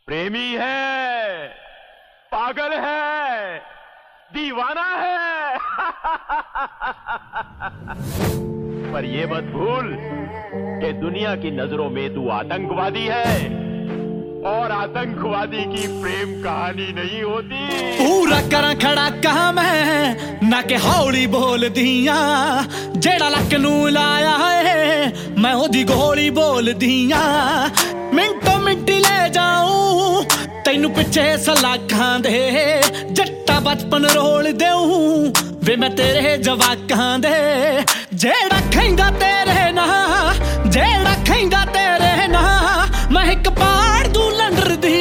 प्रेमी है, पागल है, दीवाना है। पर ये मत भूल कि दुनिया की नजरों में तू आतंकवादी है और आतंकवादी की प्रेम कहानी नहीं होती। पूरा करा खड़ा कहा मैं ना के हौली बोल दिया जेड़ा लक नू लाया है मैं ओदी गोली बोल दिया। मिंटो मिंटी ले जाऊं तैनू पिछे सलाखां दे जट्टा बचपन रोल देऊं वे मैं तेरे जवाकां दे। जेड़ा खैंगा तेरे ना जेड़ा खैंगा तेरे ना मैं एक पाड़ दूं लंडर दी।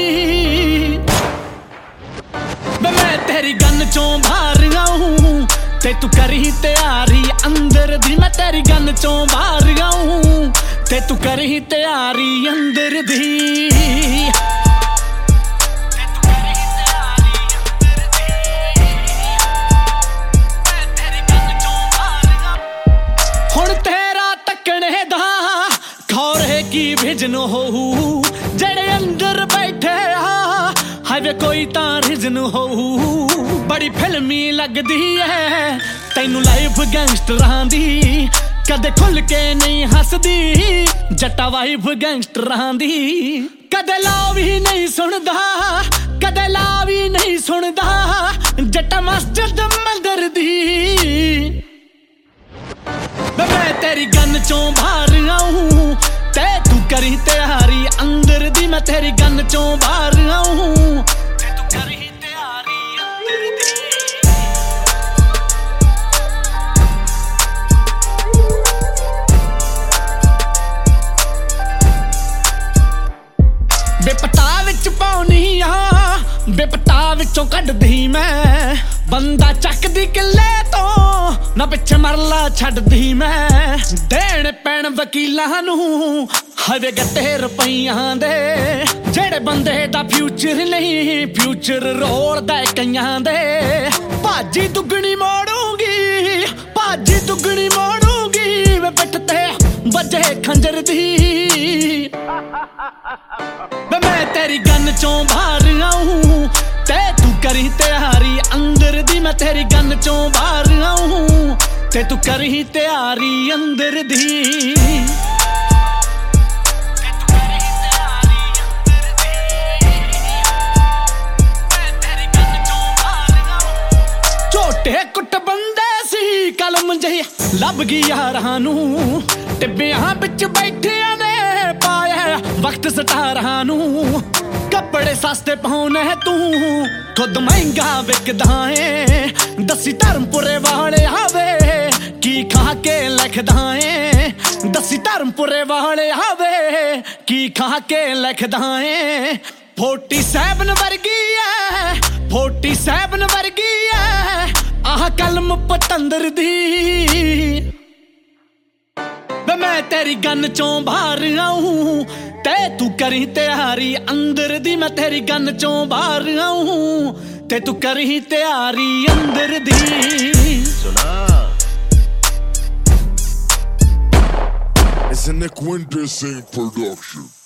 मैं तेरी गन चों बाहर आऊं ते तू करी तैयारी अंदर दी। मैं तेरी गन चों बाहर आऊं ते तू करी तैयारी अंदर दी। हुण तेरा तकने दा खौरे की विजन होऊ जेड़े अंदर बैठे हावे कोई तां रिजन होऊ। बड़ी फिल्मी लगदी है तैनू लाइफ गैंगस्टरां दी कदे खुल के नहीं हसदी जट्टा वाइफ गैंगस्टरां दी। कदे ला भी नहीं सुनदा कदे ला भी नहीं सुनदा जट्टा मस्जिद मंदिर दी। मैं तेरी गन चों बाहर आऊं ते तू करी तैयारी अंदर दी। मैं तेरी गन चों बाहर आऊं ते तू करी तैयारी अंदर दी। बेपता विच पाउनी आ बेपता विचों कड्डदी मैं बंदा चकदी किले तो ना पिछे मरला छड्डदी मैं। देण पैण वकीलां नू हवे गट्टे रुपईयां दे जेड़े बंदे दा फ्यूचर नहीं फ्यूचर रोलदा कईयां दे। भाजी दुगनी मोड़ूंगी भाजी दुगनी मोड़ूंगी वे पिठ ते बजे खंजर दी। मैं तेरी गन चों बाहर आऊं ते तू करी तैयारी अंदर दी। मैं तेरी गन चों बाहर आऊं ते तू करी तैयारी अंदर दी। झोटे कुट बंदे सी कलम जही लभ गई यारां नू टिब्बियां बिच बैठियां ने पाया वक्त सटारां नू। कपड़े सस्ते पाउने तू खुद महंगा विकदा है दसी धर्मपुरे वाले आवे की खा के लिखदा है। दसी धर्मपुरे वाले आवे की खा के लिखदा है। 47 वर्गी है 47 वर्गी है आह कलम पतंदर दी। मैं तेरी गन चों बाहर आऊं ते तू करी तैयारी अंदर दी। मैं तेरी गन चों बाहर आऊं ते तू करी तैयारी अंदर दी। सुना It's a Nick Winter production.